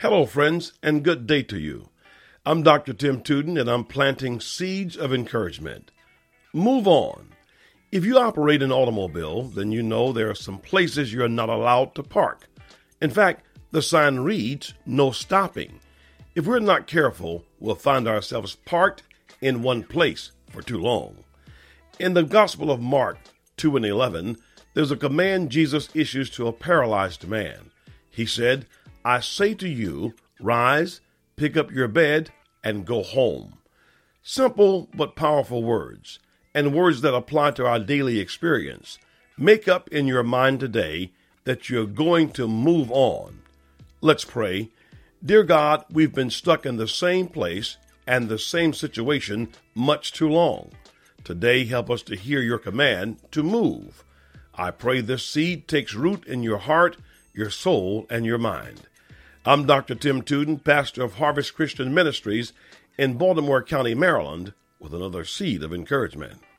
Hello, friends, and good day to you. I'm Dr. Tim Tuden, and I'm planting seeds of encouragement. Move on. If you operate an automobile, then you know there are some places you're not allowed to park. In fact, the sign reads, "No stopping." If we're not careful, we'll find ourselves parked in one place for too long. In the Gospel of Mark 2:11, there's a command Jesus issues to a paralyzed man. He said, "I say to you, rise, pick up your bed, and go home." Simple but powerful words, and words that apply to our daily experience. Make up in your mind today that you're going to move on. Let's pray. Dear God, we've been stuck in the same place and the same situation much too long. Today, help us to hear your command to move. I pray this seed takes root in your heart, your soul, and your mind. I'm Dr. Tim Tuden, pastor of Harvest Christian Ministries in Baltimore County, Maryland, with another seed of encouragement.